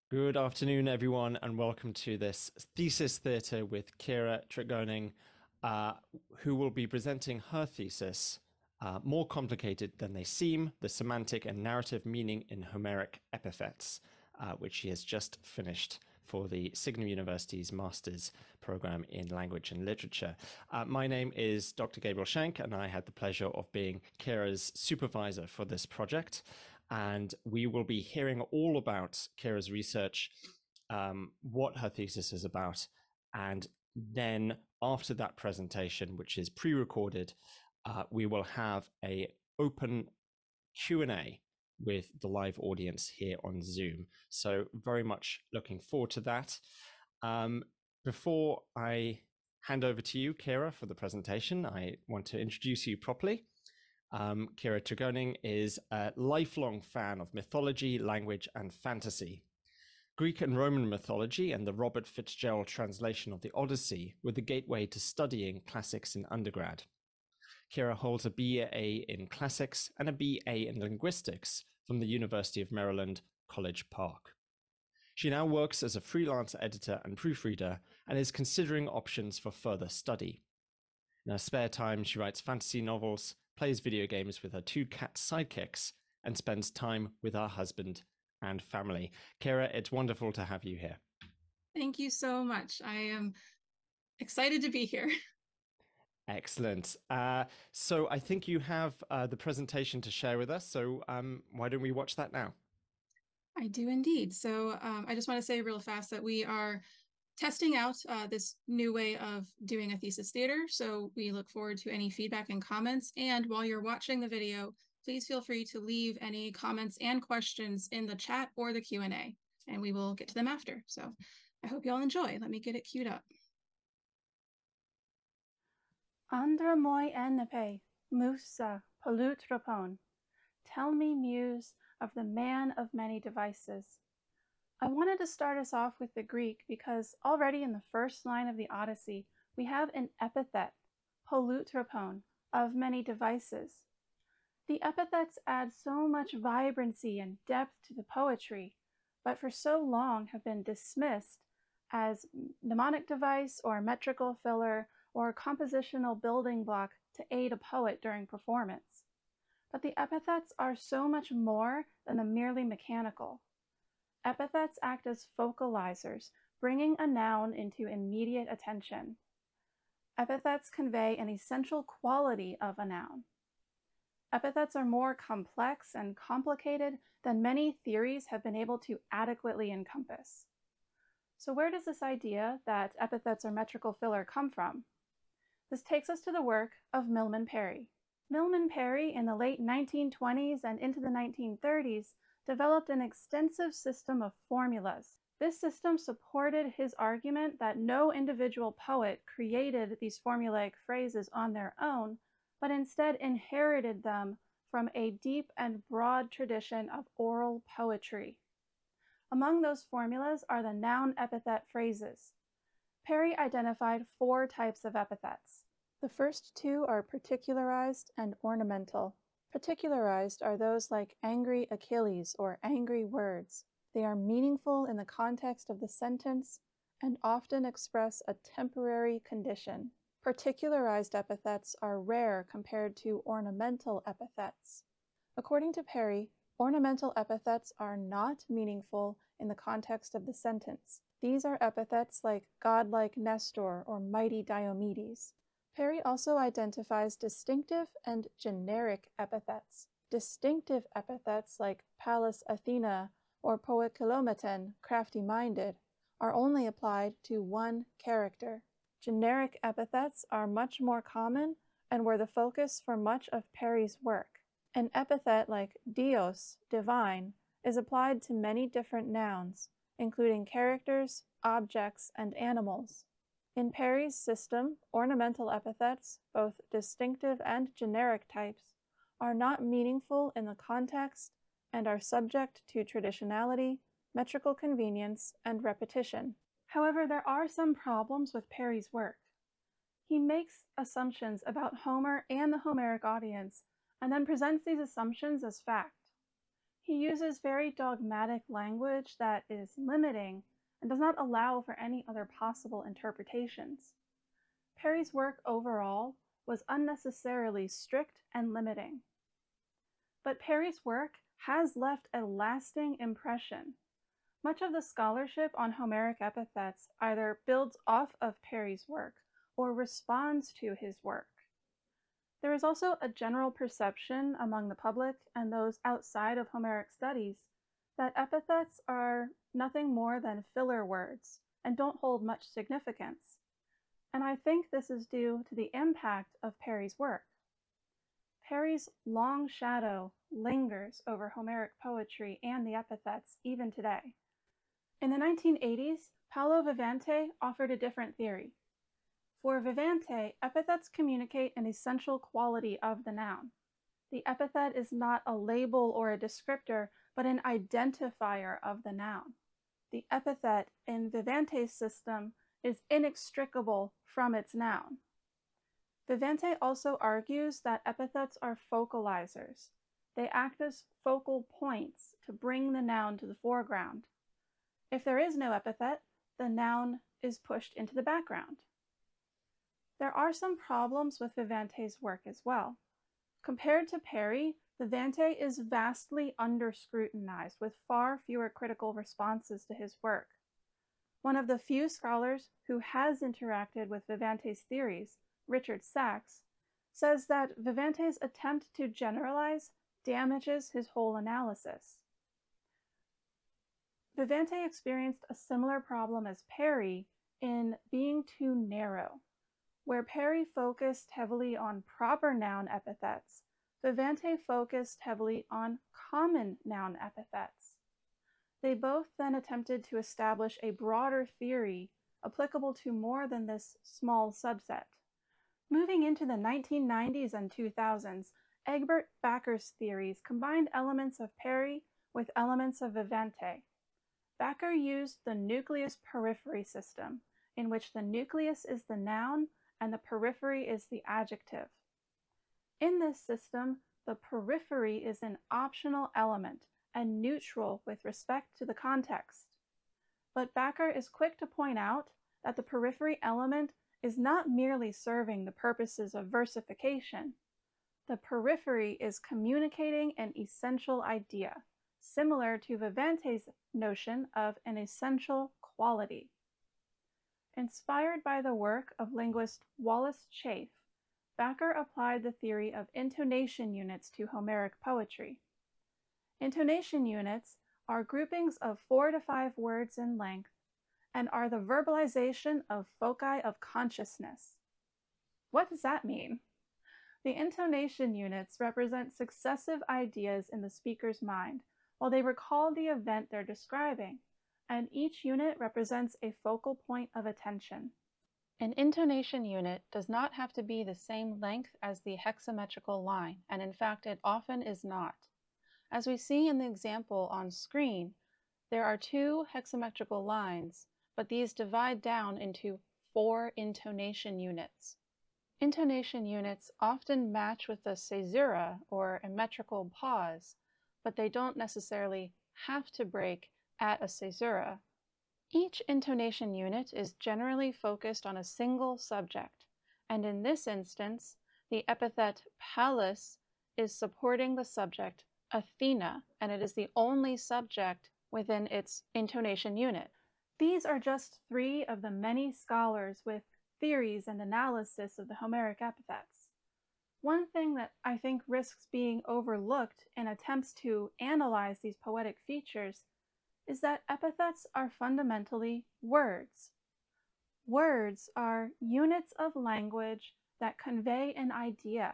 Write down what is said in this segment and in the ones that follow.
Good afternoon, everyone, and welcome to this Thesis Theatre with Kira Trigoning, uh, who will be presenting her thesis, More Complicated Than They Seem, the Semantic and Narrative Meaning in Homeric Epithets, which she has just finished for the Signum University's Master's Program in Language and Literature. My name is Dr. Gabriel Schenk, and I had the pleasure of being Kira's supervisor for this project. And we will be hearing all about Kira's research, what her thesis is about, and then after that presentation, which is pre-recorded, we will have a open Q&A with the live audience here on Zoom. So very much looking forward to that. Before I hand over to you, Kira, for the presentation, I want to introduce you properly. Kira Trigoning is a lifelong fan of mythology, language, and fantasy. Greek and Roman mythology and the Robert Fitzgerald translation of the Odyssey were the gateway to studying classics in undergrad. Kira holds a BA in Classics and a BA in Linguistics from the University of Maryland, College Park. She now works as a freelance editor and proofreader and is considering options for further study. In her spare time, she writes fantasy novels, plays video games with her two cat sidekicks, and spends time with her husband and family. Kira, it's wonderful to have you here. Thank you so much. I am excited to be here. Excellent. So I think you have the presentation to share with us. So why don't we watch that now? I do indeed. So I just want to say real fast that we are testing out this new way of doing a thesis theater. So we look forward to any feedback and comments. And while you're watching the video, please feel free to leave any comments and questions in the chat or the Q&A, and we will get to them after. So I hope you all enjoy. Let me get it queued up. Andra moi enepe, musa, polutropon. Tell me, muse, of the man of many devices. I wanted to start us off with the Greek because already in the first line of the Odyssey, we have an epithet, polutropon, of many devices. The epithets add so much vibrancy and depth to the poetry, but for so long have been dismissed as mnemonic device or metrical filler or compositional building block to aid a poet during performance. But the epithets are so much more than the merely mechanical. Epithets act as focalizers, bringing a noun into immediate attention. Epithets convey an essential quality of a noun. Epithets are more complex and complicated than many theories have been able to adequately encompass. So where does this idea that epithets are metrical filler come from? This takes us to the work of Milman Parry. Milman Parry, in the late 1920s and into the 1930s, developed an extensive system of formulas. This system supported his argument that no individual poet created these formulaic phrases on their own, but instead inherited them from a deep and broad tradition of oral poetry. Among those formulas are the noun epithet phrases. Parry identified 4 types of epithets. The first 2 are particularized and ornamental. Particularized are those like angry Achilles or angry words. They are meaningful in the context of the sentence and often express a temporary condition. Particularized epithets are rare compared to ornamental epithets. According to Parry, ornamental epithets are not meaningful in the context of the sentence. These are epithets like godlike Nestor or mighty Diomedes. Parry also identifies distinctive and generic epithets. Distinctive epithets like Pallas Athena or Poikilometen, crafty-minded, are only applied to one character. Generic epithets are much more common and were the focus for much of Parry's work. An epithet like Dios, divine, is applied to many different nouns, including characters, objects, and animals. In Parry's system, ornamental epithets, both distinctive and generic types, are not meaningful in the context and are subject to traditionality, metrical convenience, and repetition. However, there are some problems with Parry's work. He makes assumptions about Homer and the Homeric audience, and then presents these assumptions as fact. He uses very dogmatic language that is limiting and does not allow for any other possible interpretations. Parry's work overall was unnecessarily strict and limiting. But Parry's work has left a lasting impression. Much of the scholarship on Homeric epithets either builds off of Parry's work or responds to his work. There is also a general perception among the public and those outside of Homeric studies that epithets are nothing more than filler words and don't hold much significance. And I think this is due to the impact of Parry's work. Parry's long shadow lingers over Homeric poetry and the epithets even today. In the 1980s, Paolo Vivante offered a different theory. For Vivante, epithets communicate an essential quality of the noun. The epithet is not a label or a descriptor, but an identifier of the noun. The epithet in Vivante's system is inextricable from its noun. Vivante also argues that epithets are focalizers. They act as focal points to bring the noun to the foreground. If there is no epithet, the noun is pushed into the background. There are some problems with Vivante's work as well. Compared to Parry, Vivante is vastly under-scrutinized with far fewer critical responses to his work. One of the few scholars who has interacted with Vivante's theories, Richard Sachs, says that Vivante's attempt to generalize damages his whole analysis. Vivante experienced a similar problem as Parry in being too narrow. Where Parry focused heavily on proper noun epithets, Vivante focused heavily on common noun epithets. They both then attempted to establish a broader theory applicable to more than this small subset. Moving into the 1990s and 2000s, Egbert Backer's theories combined elements of Parry with elements of Vivante. Backer used the nucleus periphery system, in which the nucleus is the noun and the periphery is the adjective. In this system, the periphery is an optional element and neutral with respect to the context. But Backer is quick to point out that the periphery element is not merely serving the purposes of versification. The periphery is communicating an essential idea, similar to Vivante's notion of an essential quality. Inspired by the work of linguist Wallace Chafe, Backer applied the theory of intonation units to Homeric poetry. Intonation units are groupings of 4 to 5 words in length and are the verbalization of foci of consciousness. What does that mean? The intonation units represent successive ideas in the speaker's mind while they recall the event they're describing, and each unit represents a focal point of attention. An intonation unit does not have to be the same length as the hexametrical line, and in fact it often is not. As we see in the example on screen, there are 2 hexametrical lines, but these divide down into 4 intonation units. Intonation units often match with a caesura, or a metrical pause, but they don't necessarily have to break at a caesura. Each intonation unit is generally focused on a single subject, and in this instance, the epithet Pallas is supporting the subject Athena, and it is the only subject within its intonation unit. These are just 3 of the many scholars with theories and analysis of the Homeric epithets. One thing that I think risks being overlooked in attempts to analyze these poetic features is that epithets are fundamentally words. Words are units of language that convey an idea.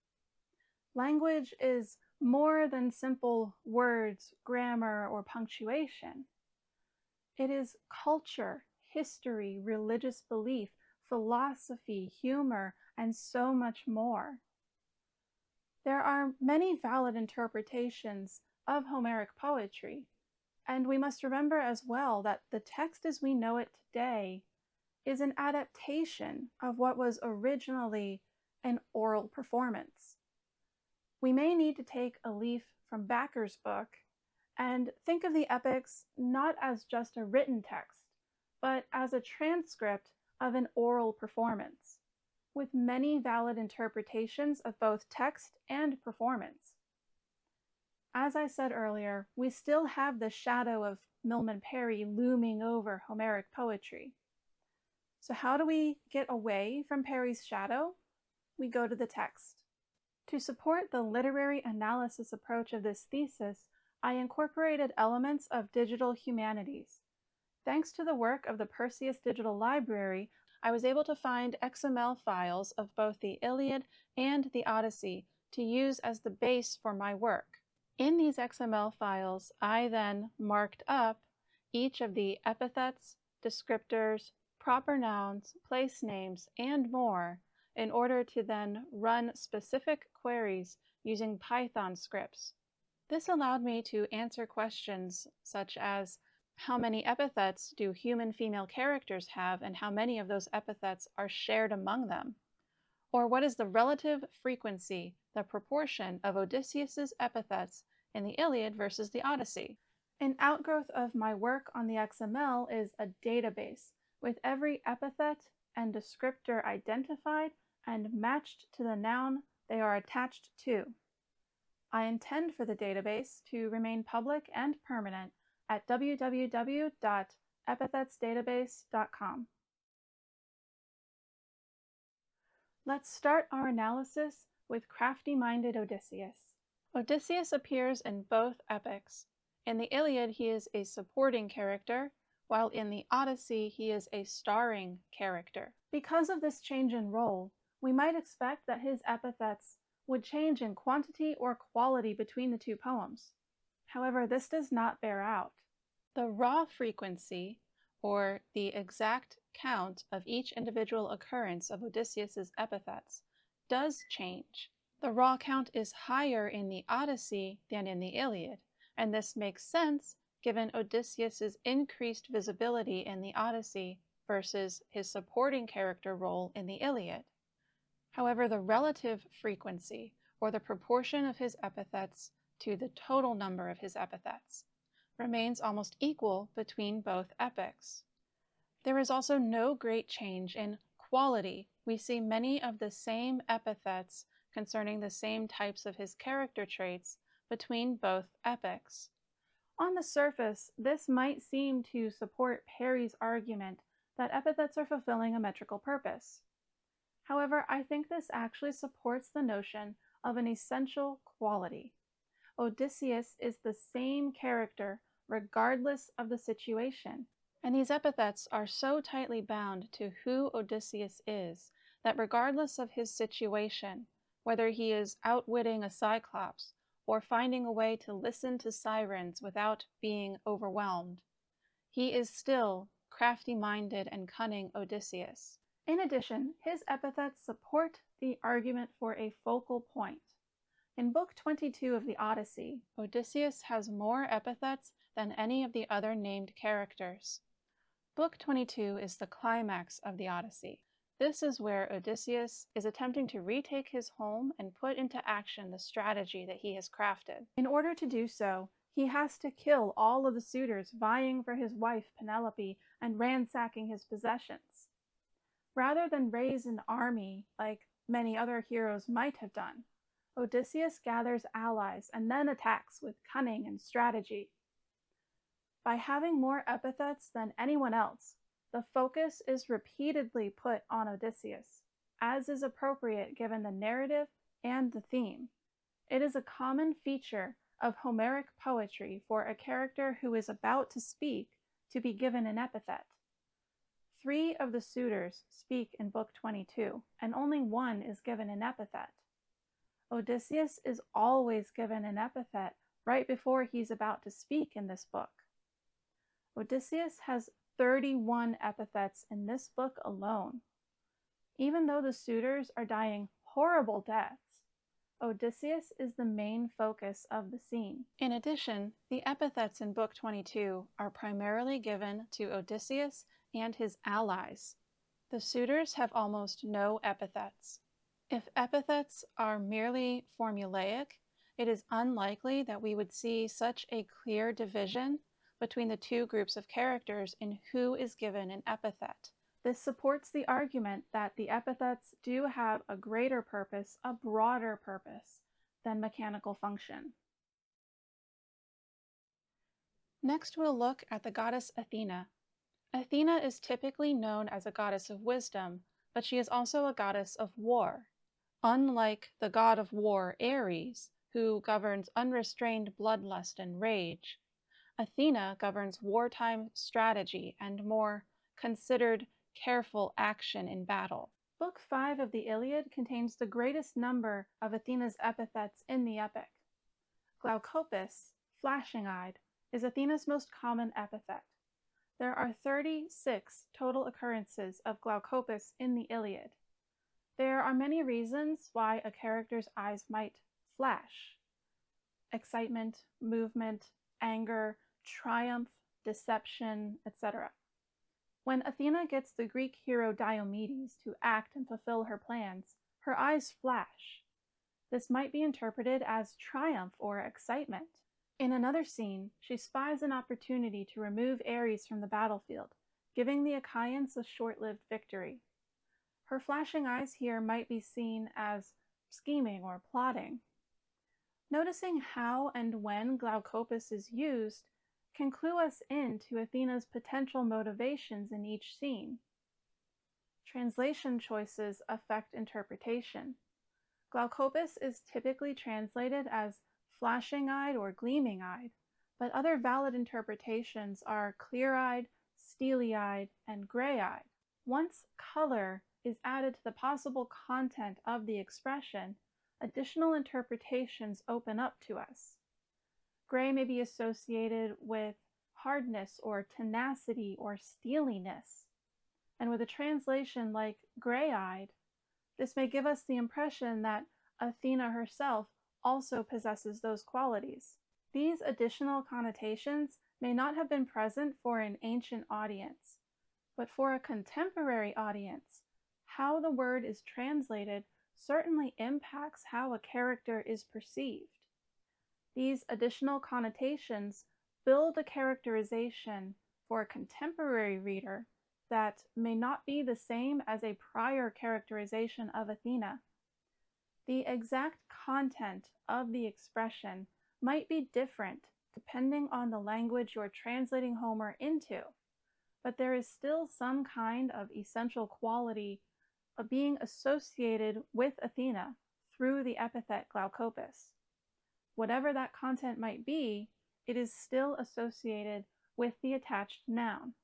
Language is more than simple words, grammar, or punctuation. It is culture, history, religious belief, philosophy, humor, and so much more. There are many valid interpretations of Homeric poetry, and we must remember as well that the text as we know it today is an adaptation of what was originally an oral performance. We may need to take a leaf from Backer's book And think of the epics not as just a written text, but as a transcript of an oral performance, with many valid interpretations of both text and performance. As I said earlier, we still have the shadow of Milman Parry looming over Homeric poetry. So how do we get away from Parry's shadow? We go to the text. To support the literary analysis approach of this thesis, I incorporated elements of digital humanities. Thanks to the work of the Perseus Digital Library, I was able to find XML files of both the Iliad and the Odyssey to use as the base for my work. In these XML files, I then marked up each of the epithets, descriptors, proper nouns, place names, and more in order to then run specific queries using Python scripts. This allowed me to answer questions such as, how many epithets do human female characters have and how many of those epithets are shared among them? Or what is the relative frequency, the proportion of Odysseus's epithets in the Iliad versus the Odyssey? An outgrowth of my work on the XML is a database with every epithet and descriptor identified and matched to the noun they are attached to. I intend for the database to remain public and permanent at www.epithetsdatabase.com. Let's start our analysis with crafty-minded Odysseus. Odysseus appears in both epics. In the Iliad, he is a supporting character, while in the Odyssey, he is a starring character. Because of this change in role, we might expect that his epithets would change in quantity or quality between the two poems. However, this does not bear out. The raw frequency, or the exact count of each individual occurrence of Odysseus's epithets, does change. The raw count is higher in the Odyssey than in the Iliad, and this makes sense given Odysseus's increased visibility in the Odyssey versus his supporting character role in the Iliad. However, the relative frequency, or the proportion of his epithets to the total number of his epithets, remains almost equal between both epics. There is also no great change in quality. We see many of the same epithets concerning the same types of his character traits between both epics. On the surface, this might seem to support Parry's argument that epithets are fulfilling a metrical purpose. However, I think this actually supports the notion of an essential quality. Odysseus is the same character regardless of the situation, and these epithets are so tightly bound to who Odysseus is that regardless of his situation, whether he is outwitting a cyclops or finding a way to listen to sirens without being overwhelmed, he is still crafty-minded and cunning Odysseus. In addition, his epithets support the argument for a focal point. In Book 22 of the Odyssey, Odysseus has more epithets than any of the other named characters. Book 22 is the climax of the Odyssey. This is where Odysseus is attempting to retake his home and put into action the strategy that he has crafted. In order to do so, he has to kill all of the suitors vying for his wife Penelope and ransacking his possessions. Rather than raise an army like many other heroes might have done, Odysseus gathers allies and then attacks with cunning and strategy. By having more epithets than anyone else, the focus is repeatedly put on Odysseus, as is appropriate given the narrative and the theme. It is a common feature of Homeric poetry for a character who is about to speak to be given an epithet. 3 of the suitors speak in Book 22, and only 1 is given an epithet. Odysseus is always given an epithet right before he's about to speak in this book. Odysseus has 31 epithets in this book alone. Even though the suitors are dying horrible deaths, Odysseus is the main focus of the scene. In addition, the epithets in Book 22 are primarily given to Odysseus and his allies. The suitors have almost no epithets. If epithets are merely formulaic, it is unlikely that we would see such a clear division between the two groups of characters in who is given an epithet. This supports the argument that the epithets do have a greater purpose, a broader purpose, than mechanical function. Next, we'll look at the goddess Athena. Athena is typically known as a goddess of wisdom, but she is also a goddess of war. Unlike the god of war Ares, who governs unrestrained bloodlust and rage, Athena governs wartime strategy and more considered, careful action in battle. Book 5 of the Iliad contains the greatest number of Athena's epithets in the epic. Glaucopis, flashing-eyed, is Athena's most common epithet. There are 36 total occurrences of Glaucopis in the Iliad. There are many reasons why a character's eyes might flash. Excitement, movement, anger, triumph, deception, etc. When Athena gets the Greek hero Diomedes to act and fulfill her plans, her eyes flash. This might be interpreted as triumph or excitement. In another scene, she spies an opportunity to remove Ares from the battlefield, giving the Achaeans a short-lived victory. Her flashing eyes here might be seen as scheming or plotting. Noticing how and when Glaucopis is used can clue us into Athena's potential motivations in each scene. Translation choices affect interpretation. Glaucopis is typically translated as flashing-eyed or gleaming-eyed, but other valid interpretations are clear-eyed, steely-eyed, and gray-eyed. Once color is added to the possible content of the expression, additional interpretations open up to us. Gray may be associated with hardness or tenacity or steeliness, and with a translation like gray-eyed, this may give us the impression that Athena herself also possesses those qualities. These additional connotations may not have been present for an ancient audience, but for a contemporary audience, how the word is translated certainly impacts how a character is perceived. These additional connotations build a characterization for a contemporary reader that may not be the same as a prior characterization of Athena. The exact content of the expression might be different depending on the language you're translating Homer into, but there is still some kind of essential quality of being associated with Athena through the epithet Glaucopis. Whatever that content might be, it is still associated with the attached noun.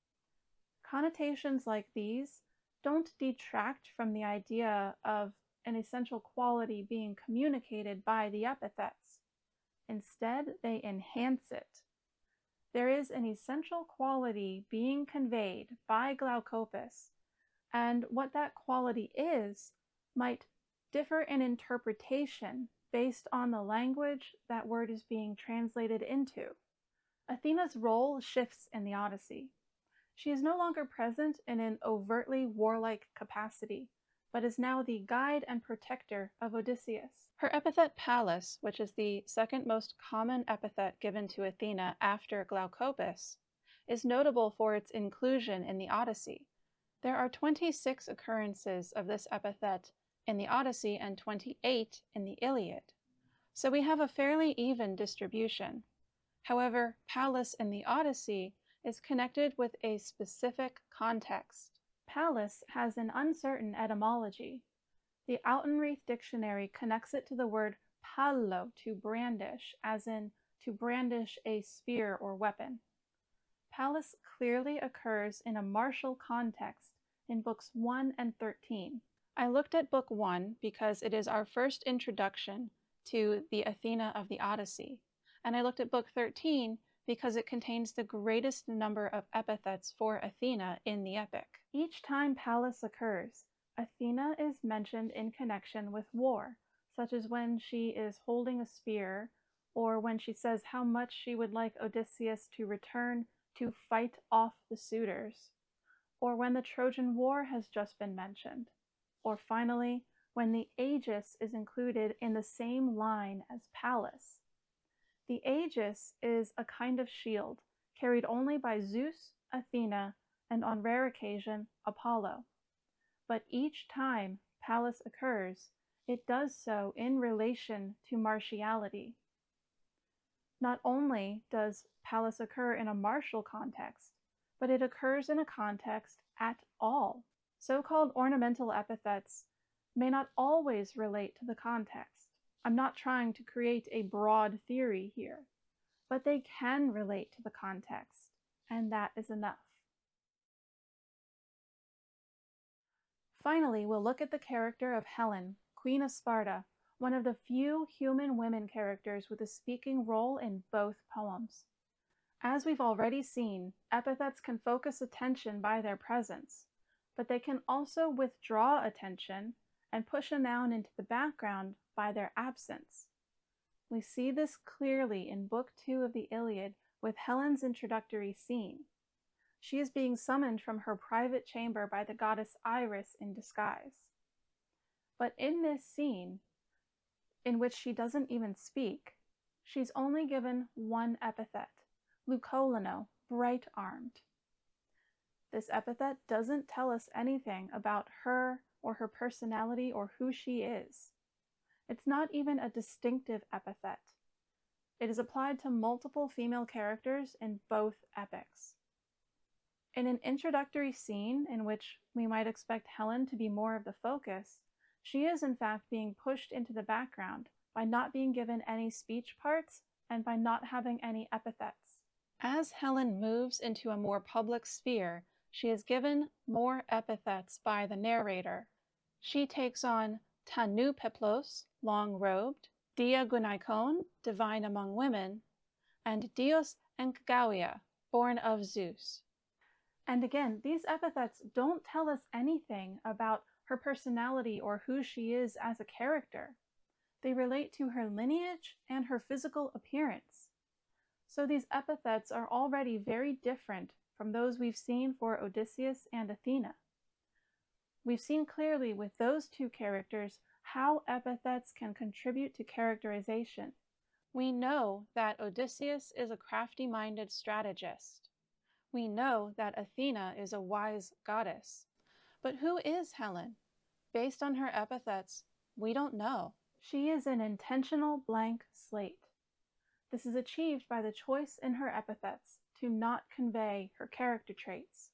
Connotations like these don't detract from the idea of an essential quality being communicated by the epithets. Instead, they enhance it. There is an essential quality being conveyed by Glaucopis, and what that quality is might differ in interpretation based on the language that word is being translated into. Athena's role shifts in the Odyssey. She is no longer present in an overtly warlike capacity, but is now the guide and protector of Odysseus. Her epithet Pallas, which is the second most common epithet given to Athena after Glaucopis, is notable for its inclusion in the Odyssey. There are 26 occurrences of this epithet in the Odyssey and 28 in the Iliad, so we have a fairly even distribution. However, Pallas in the Odyssey is connected with a specific context. Pallas has an uncertain etymology. The Autenrieth Dictionary connects it to the word pallo, to brandish, as in to brandish a spear or weapon. Pallas clearly occurs in a martial context in books 1 and 13. I looked at book 1 because it is our first introduction to the Athena of the Odyssey, and I looked at book 13 because it contains the greatest number of epithets for Athena in the epic. Each time Pallas occurs, Athena is mentioned in connection with war, such as when she is holding a spear, or when she says how much she would like Odysseus to return to fight off the suitors, or when the Trojan War has just been mentioned, or finally, when the aegis is included in the same line as Pallas. The aegis is a kind of shield carried only by Zeus, Athena, and on rare occasion, Apollo. But each time Pallas occurs, it does so in relation to martiality. Not only does Pallas occur in a martial context, but it occurs in a context at all. So-called ornamental epithets may not always relate to the context. I'm not trying to create a broad theory here, but they can relate to the context, and that is enough. Finally, we'll look at the character of Helen, Queen of Sparta, one of the few human women characters with a speaking role in both poems. As we've already seen, epithets can focus attention by their presence, but they can also withdraw attention and push a noun into the background by their absence. We see this clearly in Book 2 of the Iliad with Helen's introductory scene. She is being summoned from her private chamber by the goddess Iris in disguise. But in this scene, in which she doesn't even speak, she's only given one epithet, Leucolino, bright-armed. This epithet doesn't tell us anything about her or her personality or who she is. It's not even a distinctive epithet. It is applied to multiple female characters in both epics. In an introductory scene in which we might expect Helen to be more of the focus, she is in fact being pushed into the background by not being given any speech parts and by not having any epithets. As Helen moves into a more public sphere, she is given more epithets by the narrator. She takes on Tanu Peplos, long-robed, Dia Gunaikon, divine among women, and Dios Enkgawia, born of Zeus. And again, these epithets don't tell us anything about her personality or who she is as a character. They relate to her lineage and her physical appearance. So these epithets are already very different from those we've seen for Odysseus and Athena. We've seen clearly with those two characters how epithets can contribute to characterization. We know that Odysseus is a crafty-minded strategist. We know that Athena is a wise goddess. But who is Helen? Based on her epithets, we don't know. She is an intentional blank slate. This is achieved by the choice in her epithets to not convey her character traits.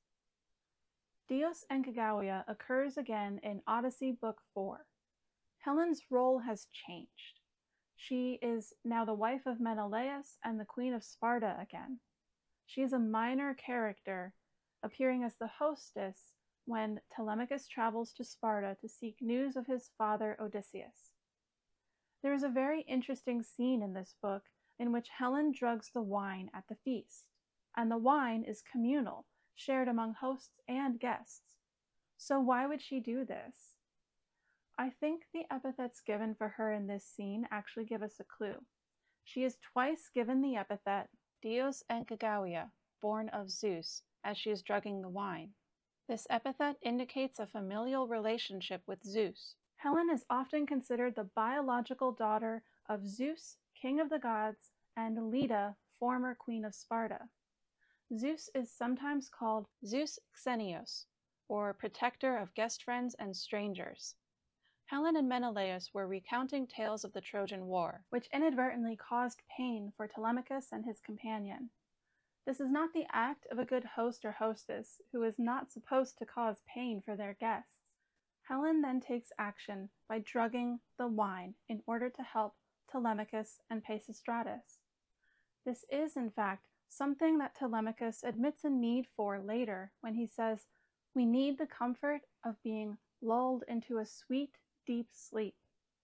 Dios Enkgawia occurs again in Odyssey Book 4. Helen's role has changed. She is now the wife of Menelaus and the Queen of Sparta again. She is a minor character, appearing as the hostess when Telemachus travels to Sparta to seek news of his father Odysseus. There is a very interesting scene in this book in which Helen drugs the wine at the feast, and the wine is communal, shared among hosts and guests. So why would she do this? I think the epithets given for her in this scene actually give us a clue. She is twice given the epithet Dios Enkgawia, born of Zeus, as she is drugging the wine. This epithet indicates a familial relationship with Zeus. Helen is often considered the biological daughter of Zeus, king of the gods, and Leda, former queen of Sparta. Zeus is sometimes called Zeus Xenios, or protector of guest friends and strangers. Helen and Menelaus were recounting tales of the Trojan War, which inadvertently caused pain for Telemachus and his companion. This is not the act of a good host or hostess who is not supposed to cause pain for their guests. Helen then takes action by drugging the wine in order to help Telemachus and Pisistratus. This is, in fact, something that Telemachus admits a need for later when he says, "We need the comfort of being lulled into a sweet, deep sleep."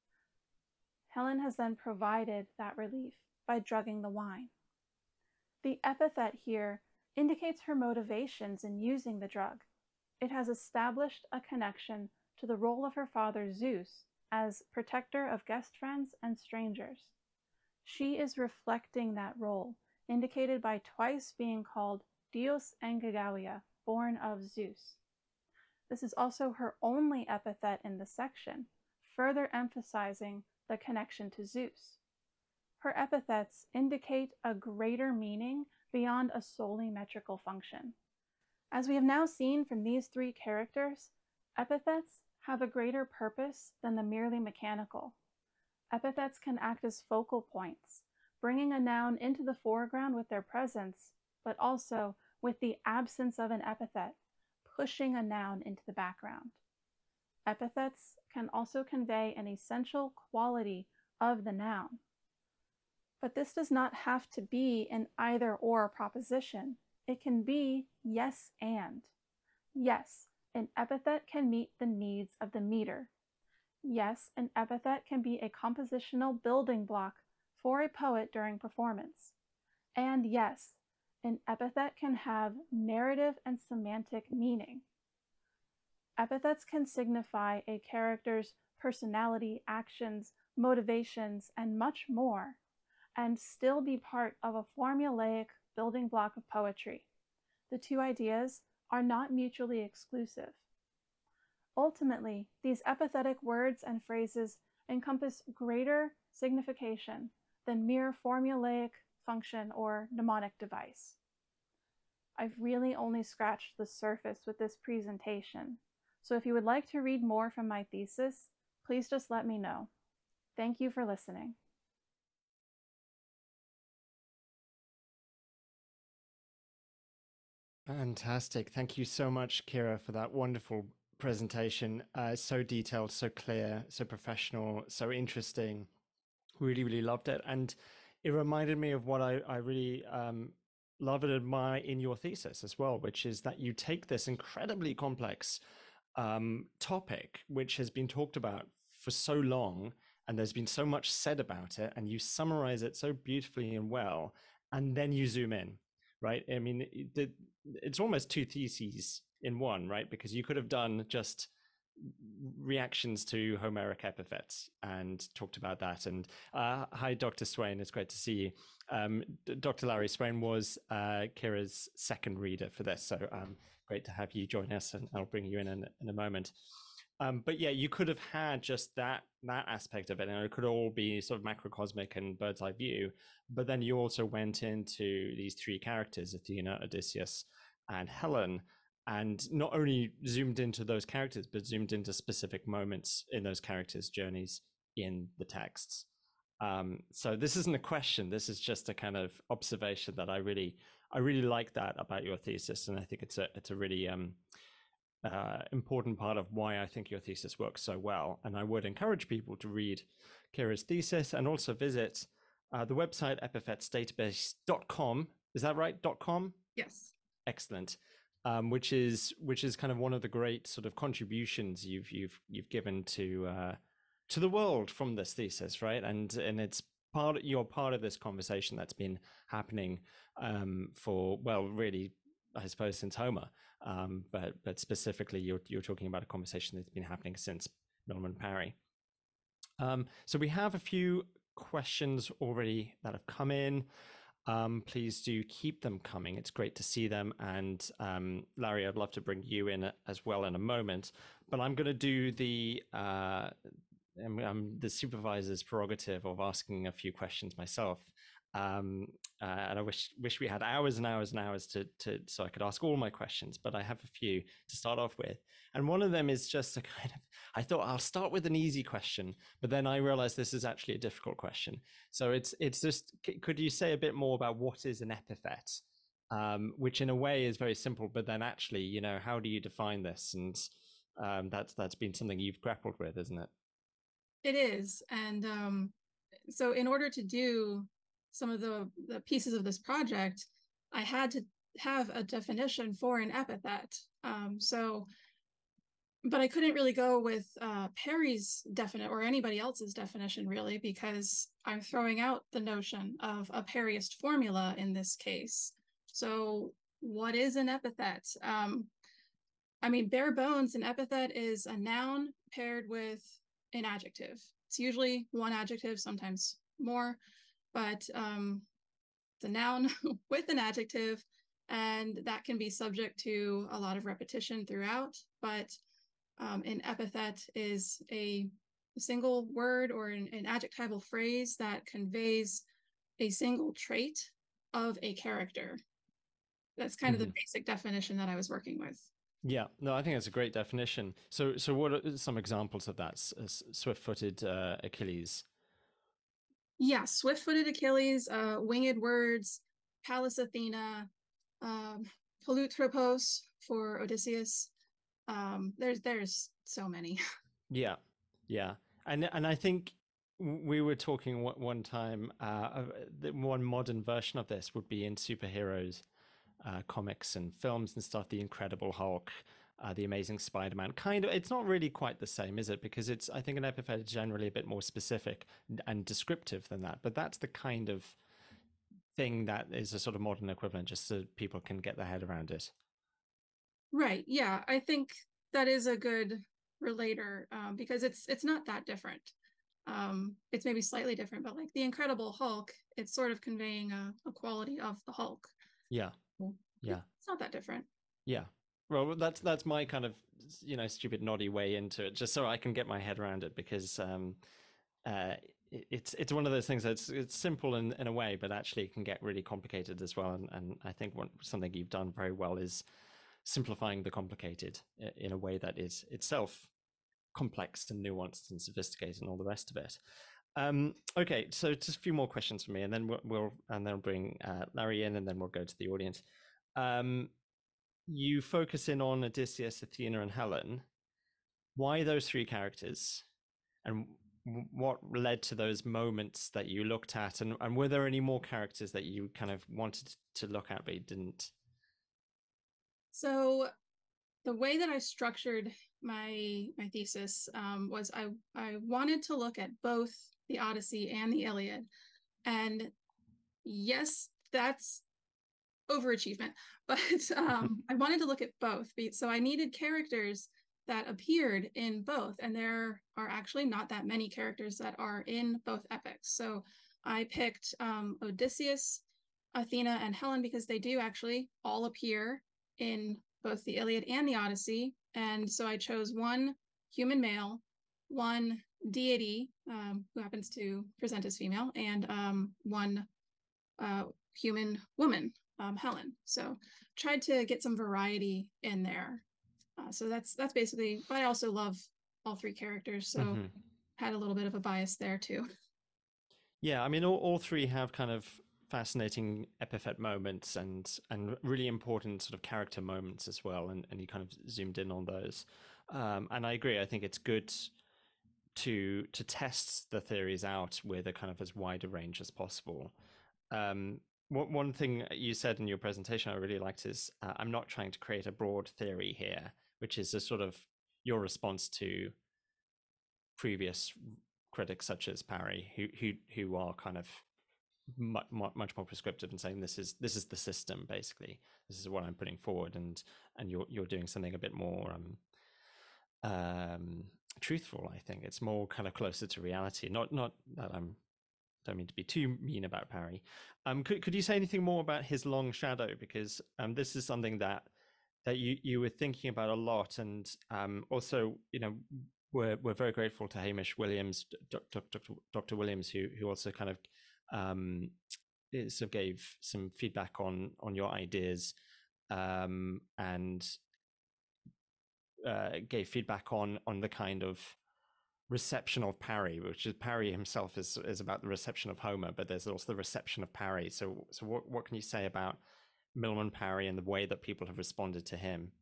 Helen has then provided that relief by drugging the wine. The epithet here indicates her motivations in using the drug. It has established a connection to the role of her father Zeus as protector of guest friends and strangers. She is reflecting that role, indicated by twice being called Dios Enkgawia, born of Zeus. This is also her only epithet in the section, further emphasizing the connection to Zeus. Her epithets indicate a greater meaning beyond a solely metrical function. As we have now seen from these three characters, epithets have a greater purpose than the merely mechanical. Epithets can act as focal points, bringing a noun into the foreground with their presence, but also with the absence of an epithet, pushing a noun into the background. Epithets can also convey an essential quality of the noun. But this does not have to be an either-or proposition. It can be yes and. Yes, an epithet can meet the needs of the meter. Yes, an epithet can be a compositional building block for a poet during performance. And yes, an epithet can have narrative and semantic meaning. Epithets can signify a character's personality, actions, motivations, and much more, and still be part of a formulaic building block of poetry. The two ideas are not mutually exclusive. Ultimately, these epithetic words and phrases encompass greater signification than mere formulaic function or mnemonic device. I've really only scratched the surface with this presentation, so if you would like to read more from my thesis, please just let me know. Thank you for listening. Fantastic. Thank you so much, Kira, for that wonderful presentation. So detailed, so clear, so professional, so interesting. Really, really loved it. And it reminded me of what I really love and admire in your thesis as well, which is that you take this incredibly complex topic, which has been talked about for so long, and there's been so much said about it, and you summarize it so beautifully and well, and then you zoom in, right? I mean, it's almost two theses in one, right? Because you could have done just reactions to Homeric epithets and talked about that. And hi, Dr. Swain, it's great to see you. Dr. Larry Swain was Kira's second reader for this, so great to have you join us, and I'll bring you in a moment. But yeah, you could have had just that aspect of it, and it could all be sort of macrocosmic and bird's eye view. But then you also went into these three characters, Athena, Odysseus, and Helen, and not only zoomed into those characters, but zoomed into specific moments in those characters' journeys in the texts. So this isn't a question. This is just a kind of observation that I really like that about your thesis, and I think it's a really important part of why I think your thesis works so well. And I would encourage people to read Kira's thesis and also visit the website epithetsdatabase.com. Is that right? .com? Yes. Excellent. Which is kind of one of the great sort of contributions you've given to the world from this thesis, right? And it's you're part of this conversation that's been happening for, well, really, I suppose, since Homer, but specifically you're talking about a conversation that's been happening since Norman Parry. So we have a few questions already that have come in. Please do keep them coming. It's great to see them. And Larry, I'd love to bring you in as well in a moment, but I'm going to do the supervisor's prerogative of asking a few questions myself. And I wish we had hours and hours and hours so I could ask all my questions, but I have a few to start off with. And one of them is just a kind of, I thought I'll start with an easy question, but then I realized this is actually a difficult question. So it's just, could you say a bit more about what is an epithet? Which in a way is very simple, but then actually, how do you define this? And that's been something you've grappled with, isn't it? It is. And so in order to do some of the pieces of this project, I had to have a definition for an epithet. But I couldn't really go with Parry's or anybody else's definition, really, because I'm throwing out the notion of a Parryist formula in this case. So what is an epithet? I mean, bare bones, an epithet is a noun paired with an adjective. It's usually one adjective, sometimes more, but it's a noun with an adjective, and that can be subject to a lot of repetition throughout. But an epithet is a single word or an adjectival phrase that conveys a single trait of a character. That's kind of the basic definition that I was working with. Yeah, no, I think that's a great definition. So what are some examples of that? Swift-footed Achilles. Yeah, swift-footed Achilles, winged words, Pallas Athena, Polutropos for Odysseus. There's so many. Yeah, yeah, and I think we were talking one time. One modern version of this would be in superheroes, comics and films and stuff. The Incredible Hulk, the Amazing Spider-Man. Kind of, it's not really quite the same, is it? Because it's, I think, an epithet is generally a bit more specific and descriptive than that. But that's the kind of thing that is a sort of modern equivalent, just so people can get their head around it. Right. Yeah, I think that is a good relator, because it's not that different. It's maybe slightly different, but like the Incredible Hulk, it's sort of conveying a quality of the Hulk. Yeah. Yeah. It's not that different. Yeah. Well, that's my kind of, stupid noddy way into it, just so I can get my head around it, because it's one of those things that's it's simple in a way, but actually it can get really complicated as well. And I think something you've done very well is simplifying the complicated in a way that is itself complex and nuanced and sophisticated and all the rest of it. Okay, so just a few more questions for me, and then we'll bring Larry in, and then we'll go to the audience. You focus in on Odysseus, Athena, and Helen. Why those three characters, and what led to those moments that you looked at, and were there any more characters that you kind of wanted to look at but you didn't? So the way that I structured my thesis was I wanted to look at both the Odyssey and the Iliad. And yes, that's overachievement, but I wanted to look at both. So I needed characters that appeared in both. And there are actually not that many characters that are in both epics. So I picked Odysseus, Athena, and Helen because they do actually all appear in both the Iliad and the Odyssey. And so I chose one human male, one deity who happens to present as female, and one human woman, Helen. So tried to get some variety in there. So that's basically, but I also love all three characters. So had a little bit of a bias there too. Yeah, I mean, all three have kind of fascinating epithet moments and really important sort of character moments as well, and you kind of zoomed in on those. And I agree. I think it's good to test the theories out with a kind of as wide a range as possible. One thing you said in your presentation I really liked is I'm not trying to create a broad theory here, which is a sort of your response to previous critics such as Parry, who are kind of much more prescriptive and saying this is the system, basically. This is what I'm putting forward, and you're doing something a bit more truthful. I think it's more kind of closer to reality. Not that don't mean to be too mean about Parry. Could you say anything more about his long shadow, because this is something that you were thinking about a lot, and also we're very grateful to Hamish Williams, Dr. Williams, who also kind of sort of gave some feedback on your ideas, and gave feedback on the kind of reception of Parry, which is Parry himself is about the reception of Homer, but there's also the reception of Parry. So what can you say about Milman Parry and the way that people have responded to him?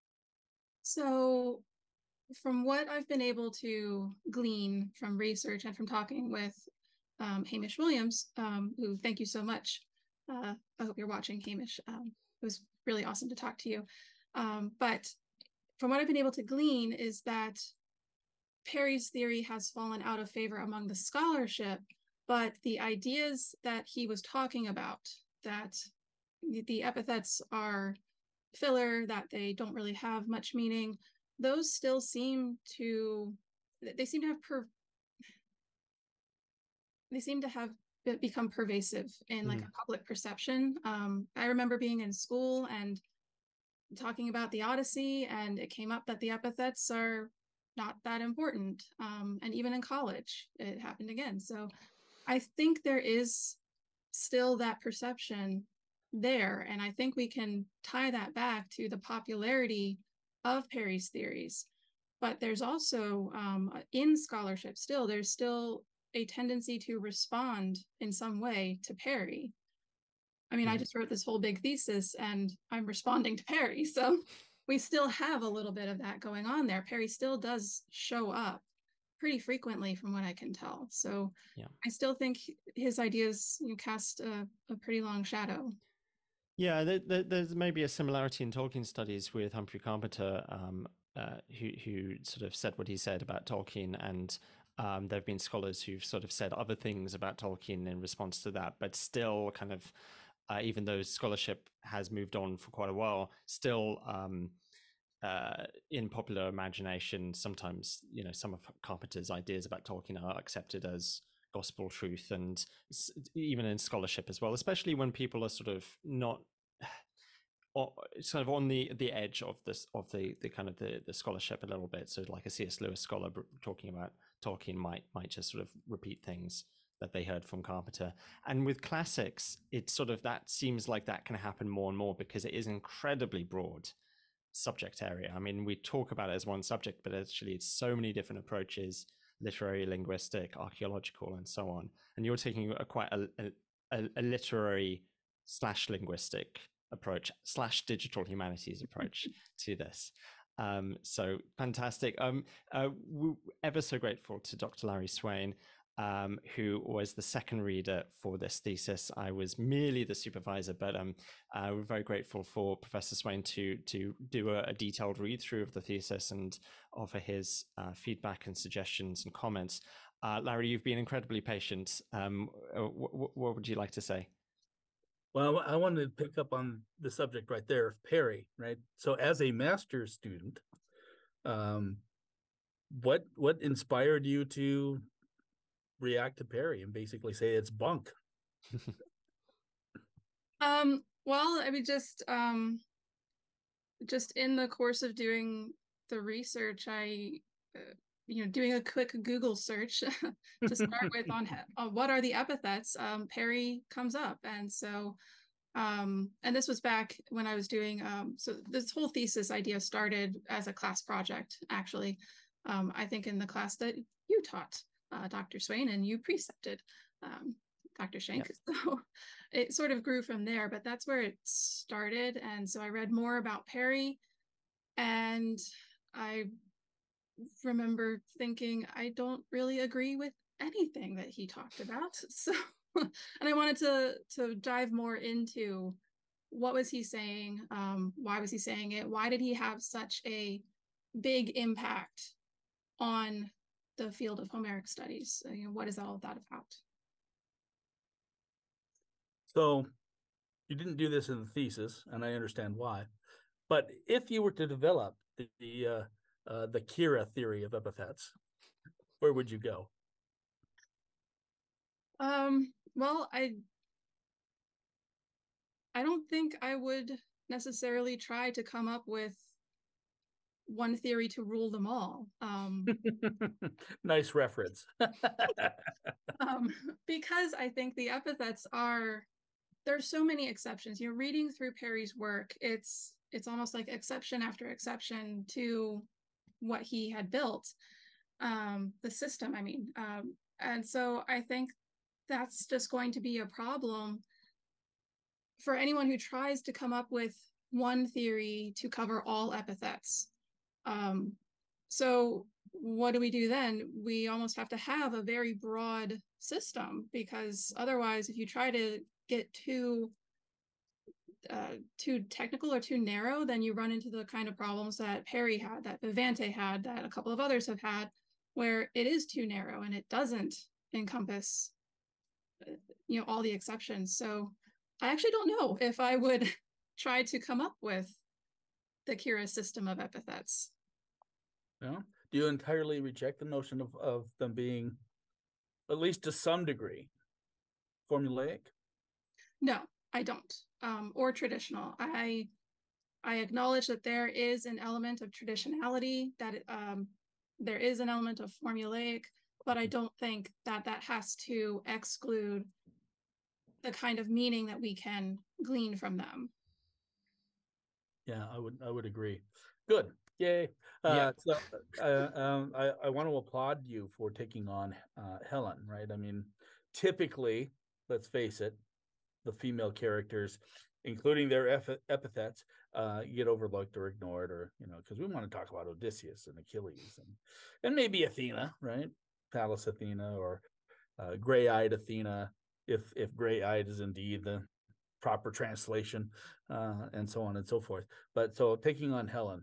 So from what I've been able to glean from research and from talking with Hamish Williams, who, thank you so much. I hope you're watching, Hamish. It was really awesome to talk to you. But from what I've been able to glean is that Parry's theory has fallen out of favor among the scholarship, but the ideas that he was talking about, that the epithets are filler, that they don't really have much meaning, those still seem to have become pervasive in like a public perception. I remember being in school and talking about the Odyssey, and it came up that the epithets are not that important. And even in college, it happened again. So I think there is still that perception there. And I think we can tie that back to the popularity of Perry's theories. But there's also, in scholarship still, there's still a tendency to respond in some way to Perry. I mean, I just wrote this whole big thesis and I'm responding to Perry. So we still have a little bit of that going on there. Perry still does show up pretty frequently from what I can tell. So I still think his ideas cast a pretty long shadow. Yeah, there's maybe a similarity in Tolkien studies with Humphrey Carpenter, who sort of said what he said about Tolkien, and there have been scholars who've sort of said other things about Tolkien in response to that, but still kind of, even though scholarship has moved on for quite a while, still in popular imagination, sometimes, some of Carpenter's ideas about Tolkien are accepted as gospel truth, and even in scholarship as well, especially when people are sort of not sort of on the edge of this, of the kind of the scholarship a little bit. So like a C.S. Lewis scholar talking about Tolkien might just sort of repeat things that they heard from Carpenter. And with classics, it's sort of, that seems like that can happen more and more because it is incredibly broad subject area. I mean, we talk about it as one subject, but actually it's so many different approaches: literary, linguistic, archaeological, and so on. And you're taking quite a literary / linguistic approach / digital humanities approach to this. So fantastic. We're ever so grateful to Dr. Larry Swain, who was the second reader for this thesis. I was merely the supervisor, but we're very grateful for Professor Swain to do a detailed read through of the thesis and offer his feedback and suggestions and comments. Larry, you've been incredibly patient. What would you like to say? Well, I wanted to pick up on the subject right there of Perry, right? So as a master's student, what inspired you to react to Perry and basically say it's bunk? Well, I mean, just in the course of doing the research, I doing a quick Google search to start with on what are the epithets, Perry comes up. And so, and this was back when I was doing, so this whole thesis idea started as a class project, actually. I think in the class that you taught, Dr. Swain, and you precepted, Dr. Schenk. Yep. So it sort of grew from there, but that's where it started. And so I read more about Perry, and I remember thinking, I don't really agree with anything that he talked about. So, and I wanted to dive more into what was he saying? Why was he saying it? Why did he have such a big impact on the field of Homeric studies? What is all of that about? So you didn't do this in the thesis, and I understand why. But if you were to develop the Kira theory of epithets, where would you go? Well, I don't think I would necessarily try to come up with one theory to rule them all. Nice reference. Because I think the epithets there's so many exceptions. Reading through Perry's work, it's almost like exception after exception to what he had built, the system, I mean. And so I think that's just going to be a problem for anyone who tries to come up with one theory to cover all epithets. So what do we do then? We almost have to have a very broad system, because otherwise, if you try to get too technical or too narrow, then you run into the kind of problems that Perry had, that Vivante had, that a couple of others have had, where it is too narrow and it doesn't encompass all the exceptions. So I actually don't know if I would try to come up with the Kira system of epithets. No? Do you entirely reject the notion of them being, at least to some degree, formulaic? No, I don't. Or traditional. I acknowledge that there is an element of traditionality that there is an element of formulaic, but I don't think that that has to exclude the kind of meaning that we can glean from them. Yeah, I would agree. Good. Yay. Yeah. I want to applaud you for taking on Helen, right? I mean, typically, let's face it, the female characters, including their epithets, get overlooked or ignored, or because we want to talk about Odysseus and Achilles and maybe Athena, right? Pallas Athena, or gray-eyed Athena, if gray-eyed is indeed the proper translation, and so on and so forth. But so taking on Helen,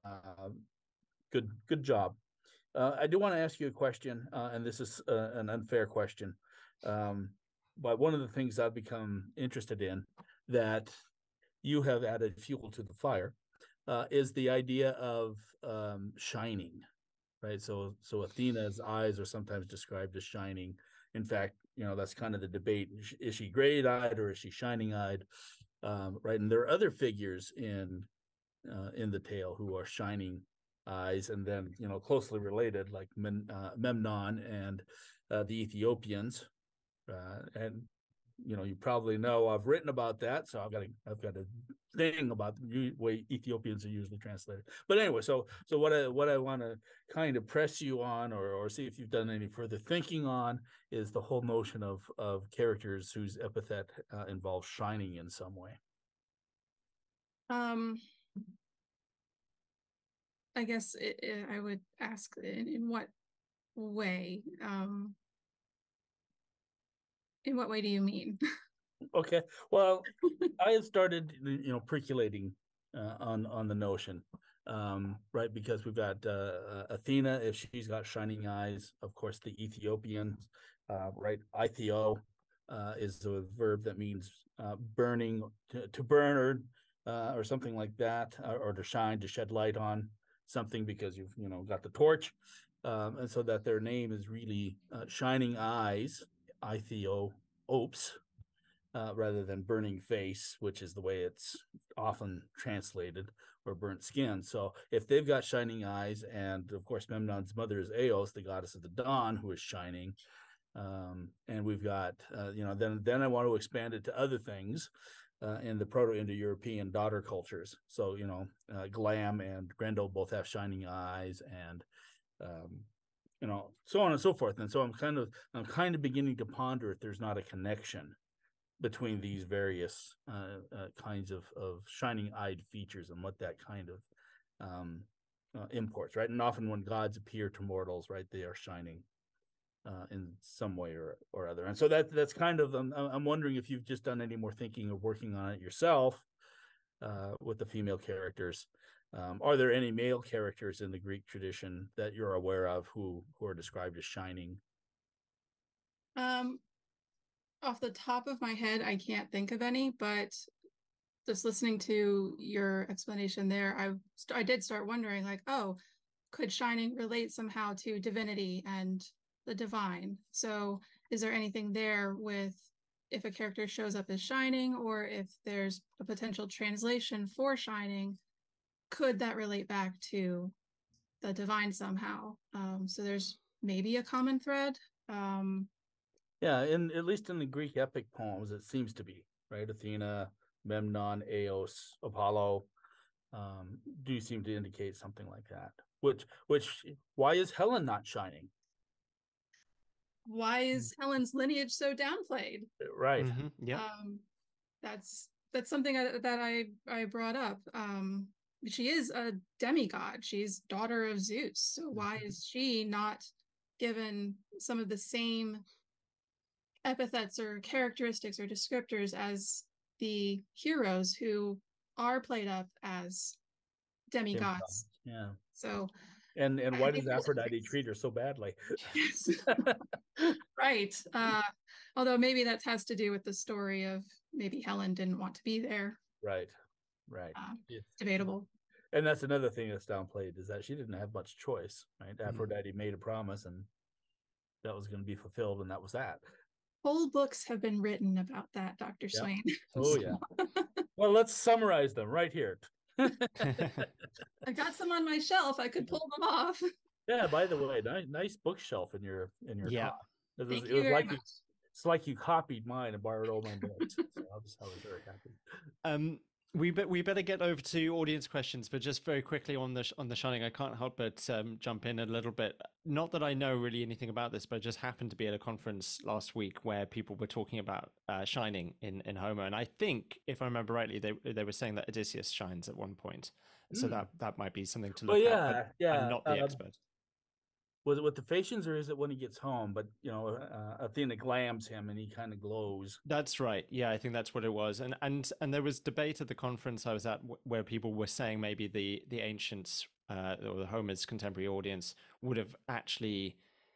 good job. I do want to ask you a question, and this is an unfair question. But one of the things I've become interested in that you have added fuel to the fire is the idea of shining, right? So Athena's eyes are sometimes described as shining. In fact, that's kind of the debate. Is she gray-eyed or is she shining-eyed? Right. And there are other figures in the tale who are shining eyes, and then, closely related, like Memnon and the Ethiopians. And you probably know I've written about that, so I've got a thing about the way Ethiopians are usually translated. But anyway, so what I want to kind of press you on, or see if you've done any further thinking on, is the whole notion of characters whose epithet involves shining in some way. I guess I would ask in what way? In what way do you mean? Okay, well, I have started, percolating on the notion, right? Because we've got Athena, if she's got shining eyes. Of course, the Ethiopians, right? Ithio is a verb that means burning, to burn, or something like that, or to shine, to shed light on something, because you've got the torch, and so that their name is really shining eyes, Ithio Opes, rather than burning face, which is the way it's often translated, or burnt skin. So if they've got shining eyes, and of course Memnon's mother is Eos, the goddess of the dawn, who is shining, and we've got then I want to expand it to other things in the Proto-Indo-European daughter cultures. So Glam and Grendel both have shining eyes, and so on and so forth. And so I'm kind of beginning to ponder if there's not a connection between these various kinds of shining-eyed features, and what that kind of imports, right? And often when gods appear to mortals, right, they are shining in some way or other. And so that's kind of, I'm wondering if you've just done any more thinking or working on it yourself with the female characters. Are there any male characters in the Greek tradition that you're aware of who are described as shining? Off the top of my head, I can't think of any, but just listening to your explanation there, I did start wondering, like, oh, could shining relate somehow to divinity and the divine? So is there anything there with if a character shows up as shining, or if there's a potential translation for shining, could that relate back to the divine somehow? So there's maybe a common thread. Yeah, at least in the Greek epic poems, it seems to be, right? Athena, Memnon, Eos, Apollo do seem to indicate something like that. Why is Helen not shining? Why is Helen's lineage so downplayed? Right. Mm-hmm. Yeah. That's something that I brought up. She is a demigod. She's daughter of Zeus. So why is she not given some of the same epithets or characteristics or descriptors as the heroes who are played up as demigods? Yeah. So and why does Aphrodite treat her so badly? Yes. Right. Although maybe that has to do with the story of maybe Helen didn't want to be there. Right. It's debatable. And that's another thing that's downplayed, is that she didn't have much choice, right? Aphrodite made a promise, and that was going to be fulfilled, and that was that. Whole books have been written about that, Dr. Swain. Oh, yeah. Well, let's summarize them right here. I got some on my shelf. I could pull them off. Yeah, by the way, nice bookshelf in your Yeah. talk. It was Thank it you was very like much. it's like you copied mine and borrowed all my books. So I was very happy. Um, we better get over to audience questions, but just very quickly on the Shining, I can't help but jump in a little bit. Not that I know really anything about this, but I just happened to be at a conference last week where people were talking about Shining in Homer, and I think, if I remember rightly, they were saying that Odysseus shines at one point. So Mm. that might be something to Well, look at, but yeah, I'm yeah. not the expert. Was it with the Phaeacians or is it when he gets home? But Athena glams him and he kind of glows. That's right. Yeah, I think that's what it was. And there was debate at the conference I was at where people were saying maybe the ancients or the Homer's contemporary audience would have actually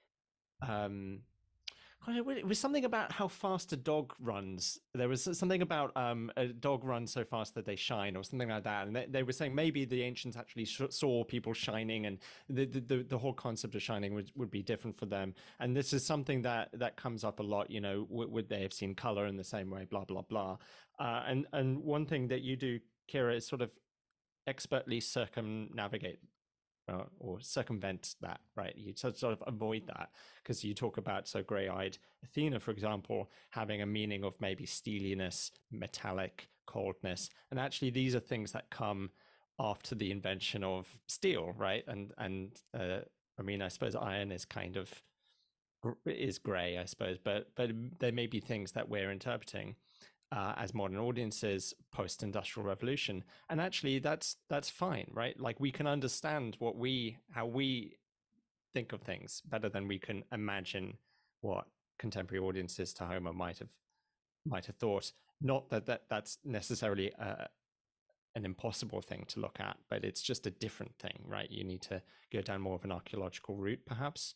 it was something about how fast a dog runs. There was something about a dog runs so fast that they shine, or something like that. And they were saying maybe the ancients actually saw people shining, and the whole concept of shining would be different for them. And this is something that comes up a lot. You know, would they have seen color in the same way? Blah blah blah. And one thing that you do, Kira, is sort of expertly circumnavigate or circumvent that, right? You sort of avoid that because you talk about so grey-eyed Athena, for example, having a meaning of maybe steeliness, metallic, coldness, and actually these are things that come after the invention of steel, right? And I mean, I suppose iron is kind of is grey, I suppose, but there may be things that we're interpreting as modern audiences post-industrial revolution, and actually that's fine, right? Like we can understand how we think of things better than we can imagine what contemporary audiences to Homer might have thought. Not that's necessarily an impossible thing to look at, but it's just a different thing, right? You need to go down more of an archaeological route, perhaps.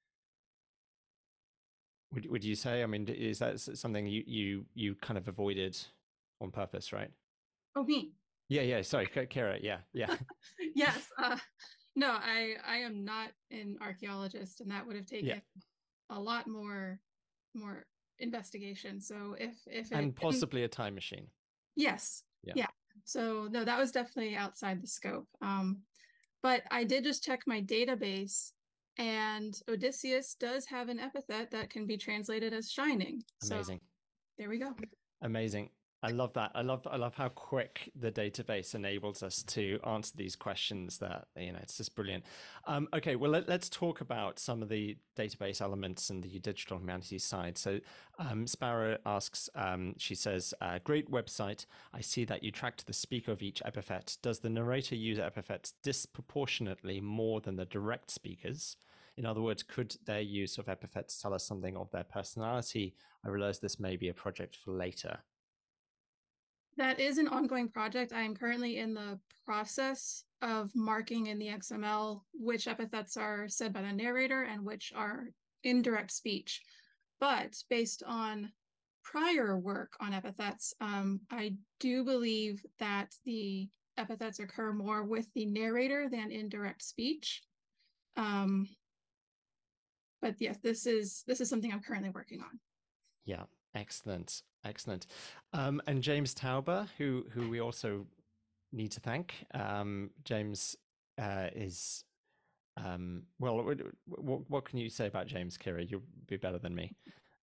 Would you say? I mean, is that something you kind of avoided on purpose, right? Oh, me. Yeah. Sorry, Kara. Yeah. Yes. No, I am not an archaeologist, and that would have Yeah. taken a lot more investigation. So if it And possibly a time machine. yes, Yeah. yeah. So no, that was definitely outside the scope. But I did just check my database, and Odysseus does have an epithet that can be translated as shining. Amazing. So there we go. Amazing. I love that. I love how quick the database enables us to answer these questions. That it's just brilliant. Okay, well let's talk about some of the database elements and the digital humanities side. So Sparrow asks, she says, "Great website. I see that you tracked the speaker of each epithet. Does the narrator use epithets disproportionately more than the direct speakers? In other words, could their use of epithets tell us something of their personality? I realize this may be a project for later." That is an ongoing project. I am currently in the process of marking in the XML which epithets are said by the narrator and which are indirect speech. But based on prior work on epithets, I do believe that the epithets occur more with the narrator than indirect speech. But yes, this is something I'm currently working on. Yeah, excellent. And James Tauber, who we also need to thank. James is well. What can you say about James, Kira? You'll be better than me.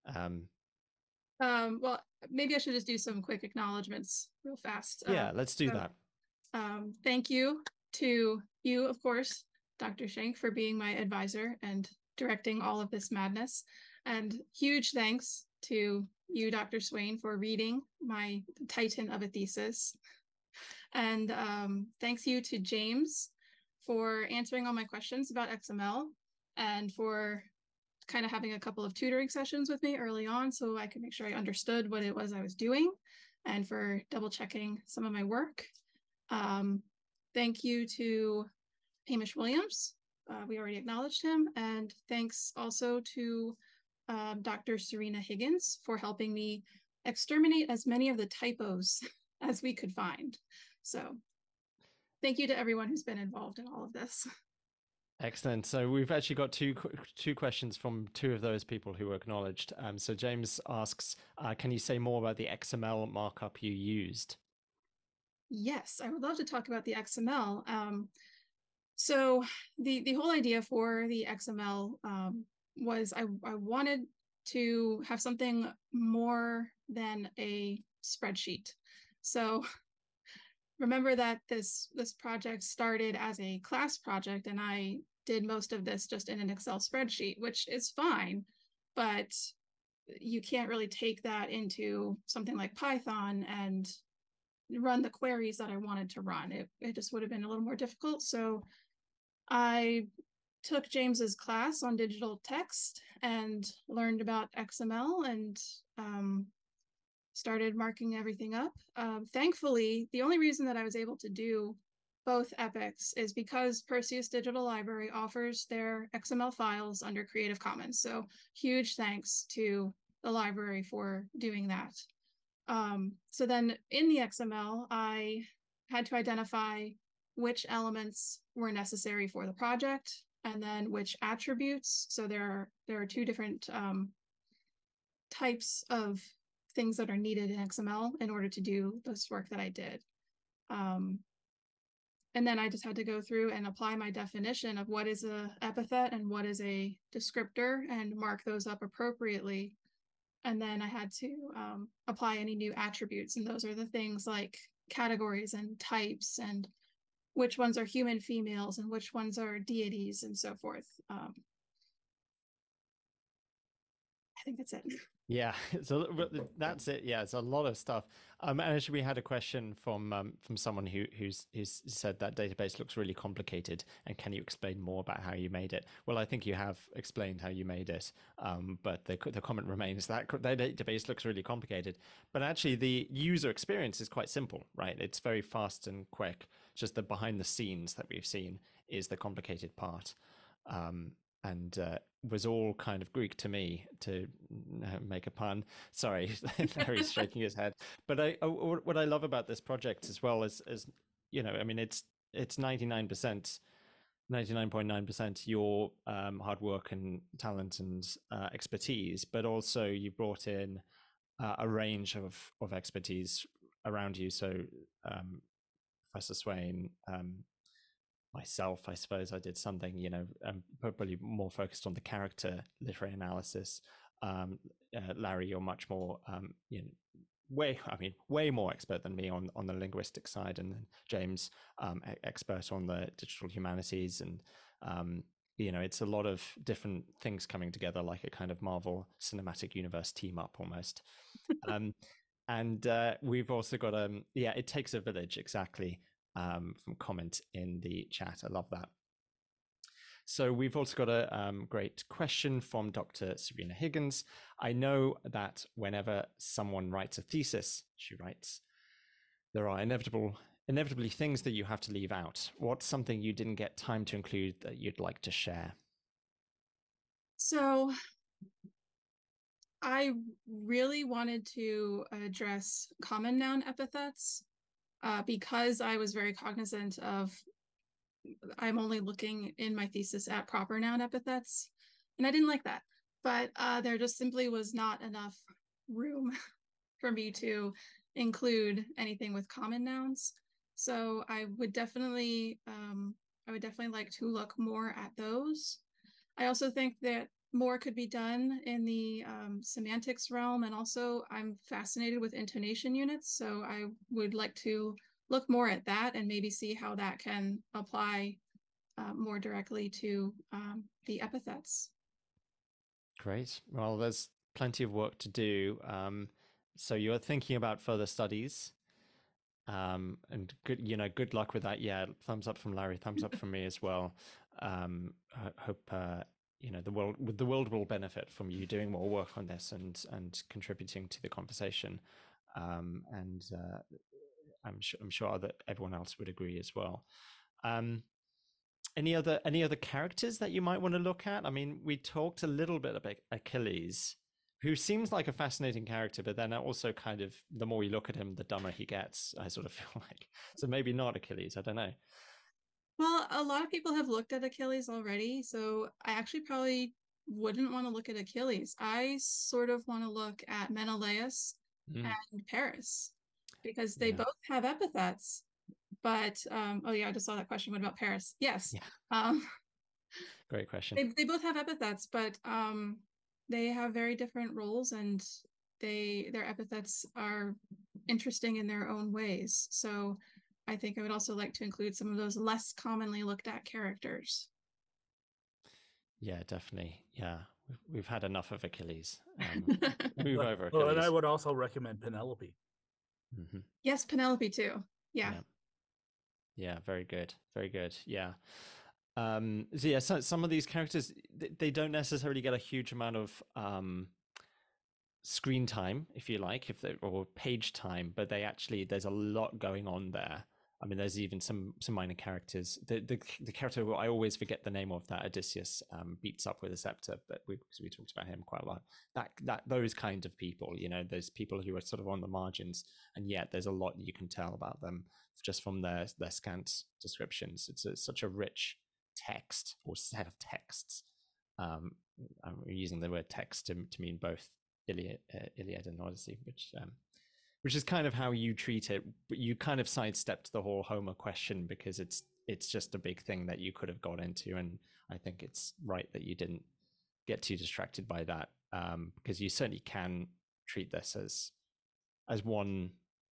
Well, maybe I should just do some quick acknowledgements real fast. Yeah, let's do that. Thank you to you, of course, Dr. Schenk, for being my advisor and directing all of this madness. And huge thanks to you, Dr. Swain, for reading my titan of a thesis. And thanks you to James for answering all my questions about XML and for kind of having a couple of tutoring sessions with me early on so I could make sure I understood what it was I was doing and for double checking some of my work. Thank you to Hamish Williams. We already acknowledged him. And thanks also to Dr. Serena Higgins for helping me exterminate as many of the typos as we could find. So thank you to everyone who's been involved in all of this. Excellent. So we've actually got two questions from two of those people who were acknowledged. So James asks, can you say more about the XML markup you used? Yes, I would love to talk about the XML. So the whole idea for the XML was I wanted to have something more than a spreadsheet. So remember that this project started as a class project, and I did most of this just in an Excel spreadsheet, which is fine, but you can't really take that into something like Python and run the queries that I wanted to run. It just would have been a little more difficult. So I took James's class on digital text and learned about XML and started marking everything up. Thankfully, the only reason that I was able to do both epics is because Perseus Digital Library offers their XML files under Creative Commons. So huge thanks to the library for doing that. So then in the XML, I had to identify which elements were necessary for the project and then which attributes. So there are two different types of things that are needed in XML in order to do this work that I did. And then I just had to go through and apply my definition of what is an epithet and what is a descriptor and mark those up appropriately. And then I had to apply any new attributes. And those are the things like categories and types and which ones are human females and which ones are deities and so forth. I think that's it. Yeah, so that's it. Yeah, it's a lot of stuff. And actually, we had a question from someone who's said that database looks really complicated, and can you explain more about how you made it? Well, I think you have explained how you made it, but the comment remains that the database looks really complicated. But actually, the user experience is quite simple, right? It's very fast and quick. Just the behind the scenes that we've seen is the complicated part. And was all kind of Greek to me, to make a pun. Sorry, Larry's shaking his head. But what I love about this project as well is you know, I mean, it's 99.9% your hard work and talent and expertise, but also you brought in a range of expertise around you. So Professor Swain, myself, I suppose I did something, you know, probably more focused on the character literary analysis. Larry, you're much more, you know, way more expert than me on the linguistic side, and then James, expert on the digital humanities, and you know, it's a lot of different things coming together, like a kind of Marvel Cinematic Universe team up almost. And we've also got yeah, it takes a village, exactly. From comment in the chat. I love that. So we've also got a great question from Dr. Serena Higgins. I know that whenever someone writes a thesis, she writes, there are inevitably things that you have to leave out. What's something you didn't get time to include that you'd like to share? So I really wanted to address common noun epithets. Because I was very cognizant of, I'm only looking in my thesis at proper noun epithets, and I didn't like that. But there just simply was not enough room for me to include anything with common nouns. So I would definitely like to look more at those. I also think that more could be done in the semantics realm, and also I'm fascinated with intonation units, so I would like to look more at that and maybe see how that can apply more directly to the epithets. Great. Well, there's plenty of work to do. So you're thinking about further studies, and good luck with that. Yeah, thumbs up from Larry, thumbs up from me as well. I hope you know, the world will benefit from you doing more work on this and contributing to the conversation. And I'm sure that everyone else would agree as well. Any other characters that you might want to look at? I mean, we talked a little bit about Achilles, who seems like a fascinating character, but then also kind of, the more you look at him, the dumber he gets, I sort of feel like. So maybe not Achilles, I don't know. Well, a lot of people have looked at Achilles already, so I actually probably wouldn't want to look at Achilles. I sort of want to look at Menelaus and Paris, because they both have epithets, But oh yeah, I just saw that question. What about Paris? Yes. Yeah. Um, Great question. they both have epithets, but they have very different roles, and their epithets are interesting in their own ways. So I think I would also like to include some of those less commonly looked at characters. Yeah, definitely. Yeah, we've had enough of Achilles. Move over Achilles. Well, and I would also recommend Penelope. Mm-hmm. Yes, Penelope too. Yeah. Yeah, very good. Very good. Yeah. So yeah, some of these characters, they don't necessarily get a huge amount of screen time, if you like, or page time, but there's a lot going on there. I mean, there's even some minor characters. The character who I always forget the name of, that Odysseus beats up with a scepter, but because we talked about him quite a lot. That those kind of people, those people who are sort of on the margins, and yet there's a lot you can tell about them just from their scant descriptions. It's such a rich text or set of texts. I'm using the word text to mean both Iliad and Odyssey, which is kind of how you treat it, but you kind of sidestepped the whole Homer question because it's just a big thing that you could have got into, and I think it's right that you didn't get too distracted by that, because you certainly can treat this as one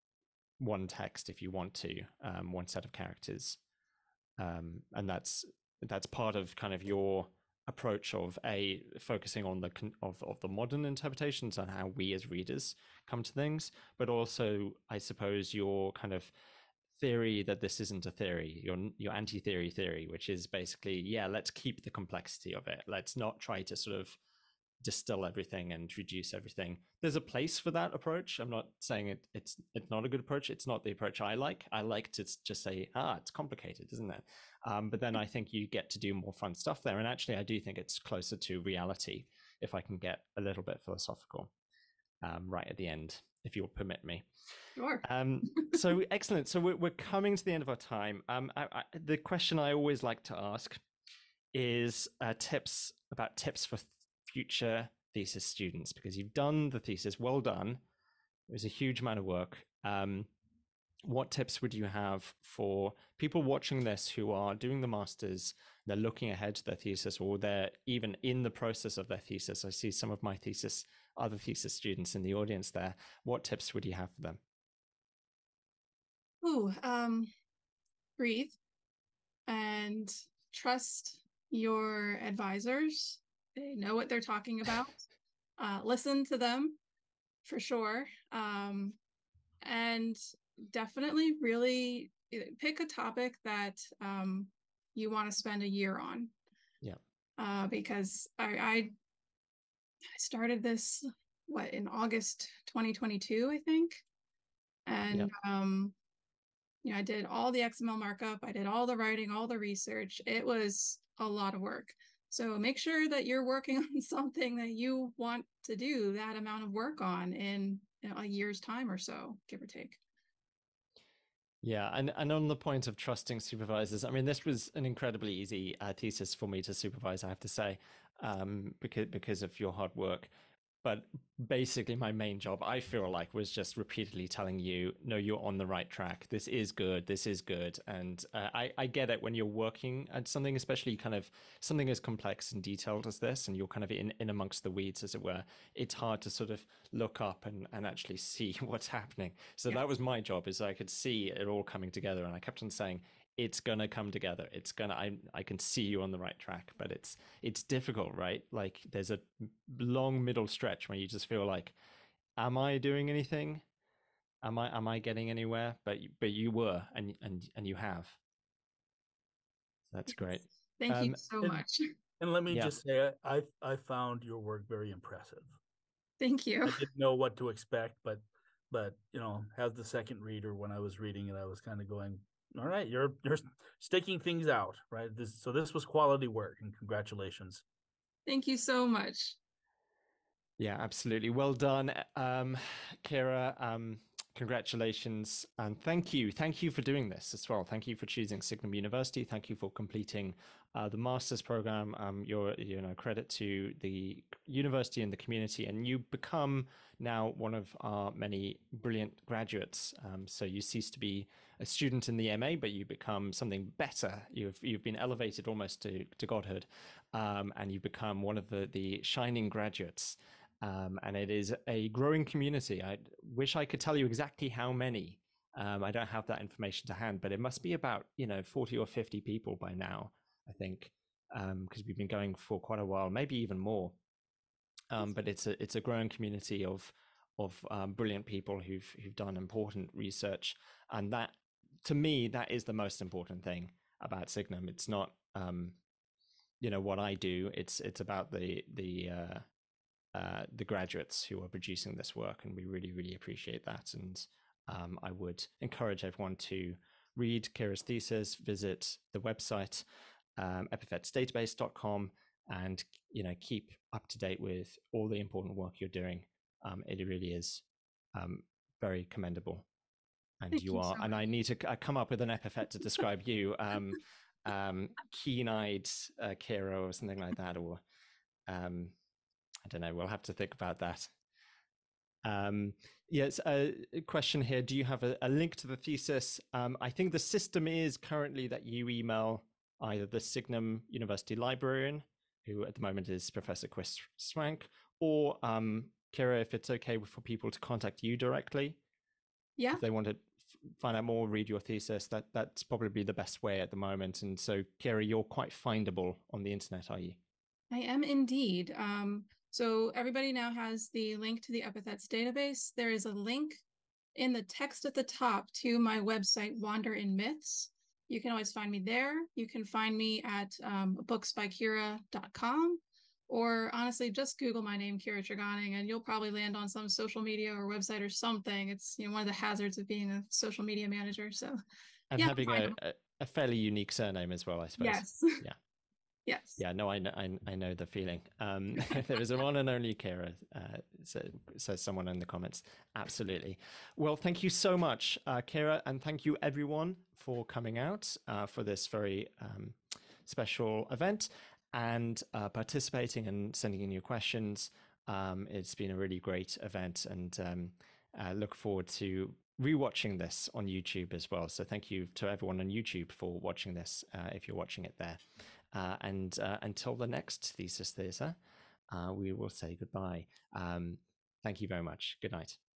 text if you want to, one set of characters, and that's part of kind of your approach of focusing on the modern interpretations on how we as readers come to things, but also I suppose your kind of theory that this isn't a theory, your anti-theory, which is basically, let's keep the complexity of it. Let's not try to sort of distill everything and reduce everything. There's a place for that approach. I'm not saying it's not a good approach. It's not the approach I like. I like to just say, it's complicated, isn't it? But then I think you get to do more fun stuff there. And actually, I do think it's closer to reality, if I can get a little bit philosophical right at the end, if you'll permit me. Sure. So excellent. So we're coming to the end of our time. The question I always like to ask is tips for future thesis students, because you've done the thesis. Well done. It was a huge amount of work. What tips would you have for people watching this who are doing the masters, they're looking ahead to their thesis, or they're even in the process of their thesis? I see some of my other thesis students in the audience there. What tips would you have for them? Breathe and trust your advisors. They know what they're talking about. Listen to them for sure. And definitely really pick a topic that you want to spend a year on. Yeah. Because I started this in August 2022, I think. And I did all the XML markup, I did all the writing, all the research. It was a lot of work. So make sure that you're working on something that you want to do that amount of work on in a year's time or so, give or take. Yeah, and on the point of trusting supervisors, I mean, this was an incredibly easy thesis for me to supervise, I have to say, because of your hard work. But basically, my main job, I feel like, was just repeatedly telling you, no, you're on the right track. This is good. This is good. And I get it when you're working at something, especially kind of something as complex and detailed as this, and you're kind of in amongst the weeds, as it were. It's hard to sort of look up and actually see what's happening. So that was my job, is I could see it all coming together. And I kept on saying, it's going to come together. I can see you on the right track, but it's difficult, right? Like there's a long middle stretch where you just feel like, am I doing anything? Am I getting anywhere? But you were, and you have. That's great. Thank you so much. And let me just say, I found your work very impressive. Thank you. I didn't know what to expect, but as the second reader, when I was reading it, I was kind of going, all right, you're staking things out, right? This was quality work, and congratulations. Thank you so much. Yeah, absolutely. Well done, Kira. Congratulations and thank you for doing this as well. Thank you for choosing Signum University. Thank you for completing the master's program. Your credit to the university and the community, and you become now one of our many brilliant graduates. So you cease to be a student in the MA, but you become something better. You've been elevated almost to godhood, and you become one of the shining graduates. And it is a growing community. I wish I could tell you exactly how many. I don't have that information to hand, but it must be about 40 or 50 people by now, I think, because we've been going for quite a while, maybe even more. But it's a growing community of brilliant people who've done important research, and that, to me, that is the most important thing about Signum. It's not what I do. It's about the graduates who are producing this work, and we really, really appreciate that. And I would encourage everyone to read Kira's thesis, visit the website, epithetsdatabase.com, and keep up to date with all the important work you're doing. It really is very commendable, and Thank you are. so and much. I need to come up with an epithet to describe you. Keen-eyed Kira, or something like that, or I don't know. We'll have to think about that. Yes, a question here. Do you have a link to the thesis? I think the system is currently that you email either the Signum University librarian, who at the moment is Professor Chris Swank, or Kira, if it's okay for people to contact you directly. Yeah. If they want to find out more, read your thesis, that's probably the best way at the moment. And so, Kira, you're quite findable on the internet, are you? I am indeed. So everybody now has the link to the epithets database. There is a link in the text at the top to my website, Wander in Myths. You can always find me there. You can find me at booksbykira.com, or honestly, just Google my name, Kira Tregoning, and you'll probably land on some social media or website or something. It's one of the hazards of being a social media manager. So, and having a fairly unique surname as well, I suppose. Yes. Yeah. Yes. Yeah, no, I know the feeling. There is a one and only Kira, says someone in the comments. Absolutely. Well, thank you so much, Kira, and thank you everyone for coming out for this very special event and participating and sending in your questions. It's been a really great event, and look forward to rewatching this on YouTube as well. So thank you to everyone on YouTube for watching this, if you're watching it there. And until the next Thesis Theatre, we will say goodbye. Thank you very much. Good night.